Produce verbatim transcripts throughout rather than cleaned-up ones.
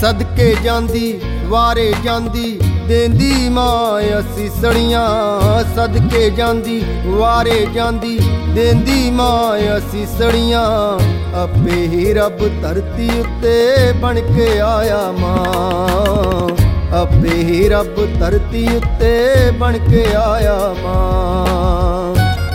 सदके जांदी वारे जांदी देंदी मां असीसड़ियां। सदके जांदी वारे जांदी देंदी मां असीसड़ियां। आपे ही रब धरती उत्ते बन के आया मां। आपे ही रब धरती उत्ते बन के आया मां।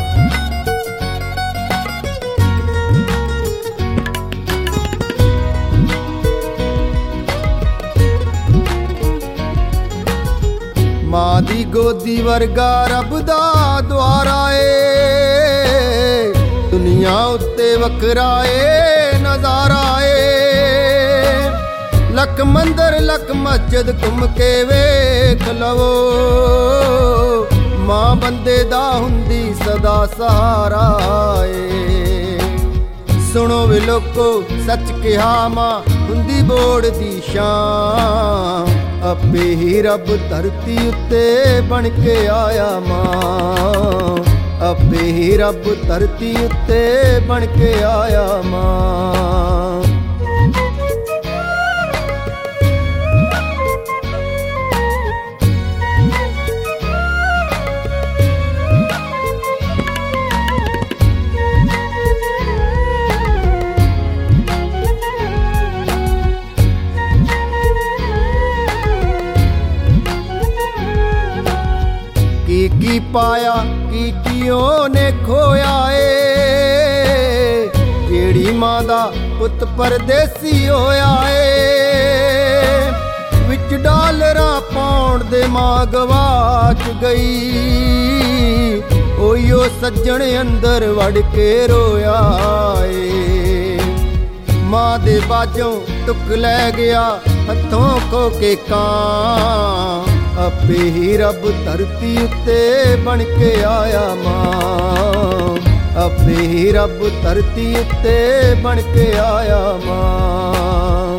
मां दी गोदी वर्गा रब दा द्वारा ए। दुनिया उत्ते वखरा ए नजारा ए। लख मंदिर लख मस्जिद घुम के वेख लवो। मां बंदे दा हुंदी सदा सहारा ए। सुनो वे लोको सच कहा मां हुंदी बोड़ दी शान। आपे ही रब धरती उत्ते बन के आया मां। आपे ही रब धरती उत्ते बन के आया मां। की की पाया की कियों ने खोया ए। जेड़ी मां दा पुत परदेसी होया ए। विच डालरां पाउंड दे मां गवाच गई। ओयो सज्जण अंदर वड़ के रोया ए। मां दे बाजों टुक लै गया हथों खो के कां। आपे ही रब धरती उत्ते बन के आया मां। आपे ही रब धरती उत्ते बन के आया मां।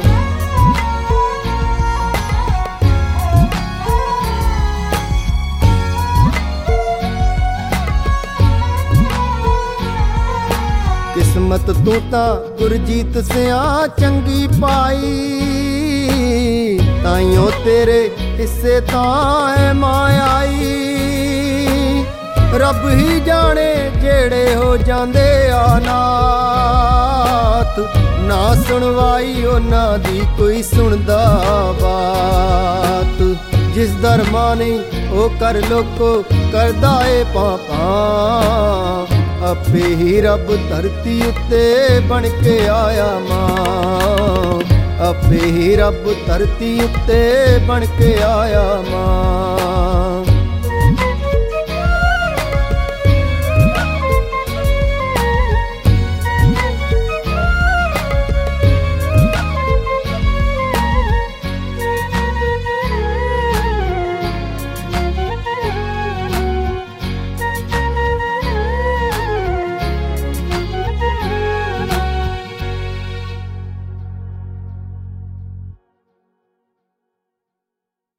किस्मत तू तां गुरजीत सिया चंगी पाई। ताइयों तेरे हिस्से तां मां आई। रब ही जाने जेड़े हो जांदे अनाथ। ना सुनवाई उन्हां दी कोई सुनदा बात। जिस दर मां नहीं ओ कर लोको करदा ए पापा। आपे ही रब धरती उत्ते बन के आया मां। आपे ही रब धरती उत्ते बन के आया मां।